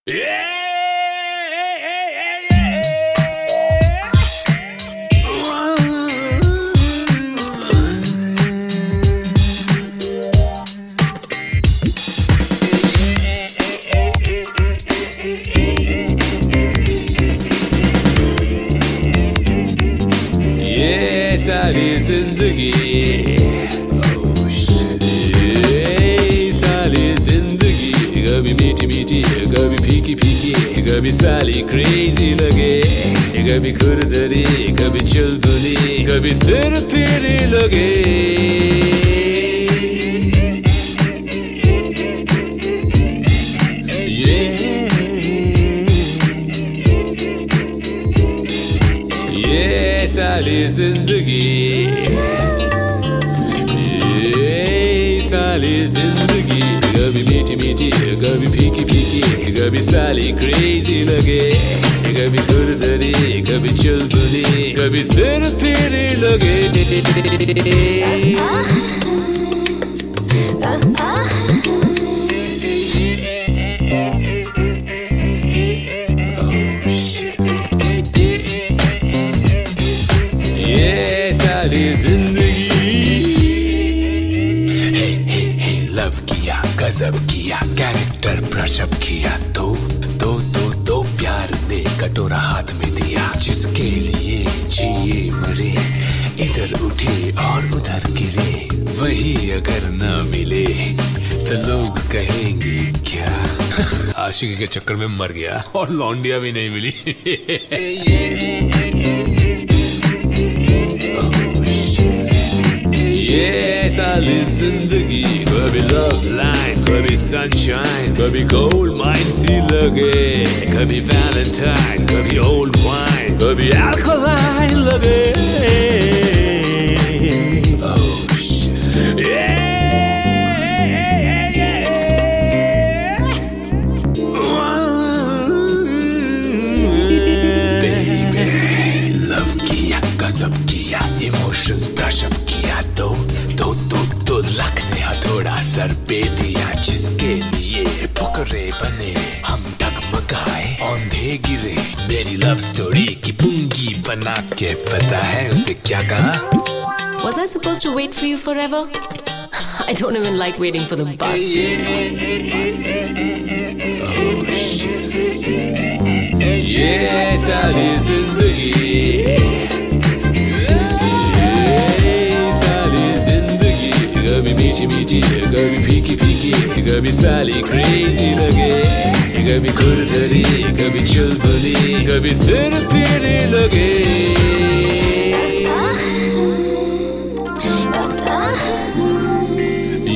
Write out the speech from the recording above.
सारी जिंदगी सारी जिंदगी कभी मीठी मीठी कभी फीकी फीकी कभी साली क्रेजी लगे कभी खुरदरी कभी चुलबुली कभी सिर पीरी लगे ये साली जिंदगी साली जिंदगी कभी मीठी मीठी कभी फीकी फीकी कभी साली क्रेजी लगे कभी खुरदरी कभी चुलबुली कभी सिर पीरी लगे लव किया गजब किया कैरेक्टर ब्रशअप किया तो प्यार ने कटोरा हाथ में दिया जिसके लिए जिए मरे इधर उठे और उधर गिरे वही अगर न मिले तो लोग कहेंगे क्या आशिकी के चक्कर में मर गया और लौंडिया भी नहीं मिली ये साली जिंदगी कभी लव लाइन कभी सनशाइन कभी गोल्ड माइन सी लगे कभी वैलेंटाइन कभी ओल्ड वाइन कभी अल्कोहल लगे लव किया गजब किया इमोशंस ब्रशअप किया तो लक ने हथौड़ा सर पे दिया जिसके लिए फुकरे बने हम डगमगाए औंधे गिरे मेरी लव स्टोरी की पुंगी बना के पता है उसने क्या कहा Was I supposed to wait for you forever? I don't even like waiting for the bus. ये सारी जिंदगी कभी मीठी मीठी कभी फीकी फीकी कभी साली क्रेजी लगे कभी खुरदरी कभी चुलबुली कभी सिर पीरी लगे